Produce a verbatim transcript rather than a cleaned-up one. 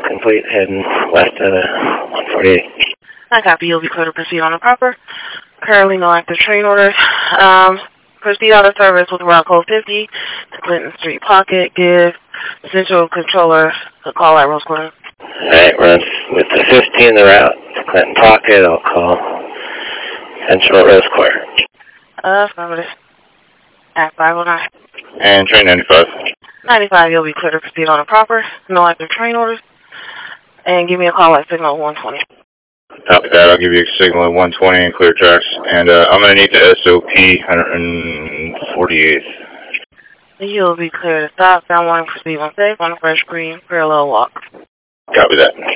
complete, heading west of the one forty-eight. I copy. You'll be clear to proceed on the proper. Currently no active train orders. Um, proceed on the service with route code fifty to Clinton Street Pocket. Give Central Controller a call at Rose Quarter. Alright, run with the fifteen, the route to Clinton Pocket. I'll call Central Rose Quarter. Uh, affirmative. At five oh nine. And train ninety-five. ninety-five, you'll be clear to proceed on the proper. No active train orders. And give me a call at signal one twenty. Copy that. I'll give you a signal at one twenty and clear tracks. And uh, I'm going to need the S O P one forty-eighth. You'll be clear to stop. Down one, proceed on safe on a fresh green parallel walk. Copy that.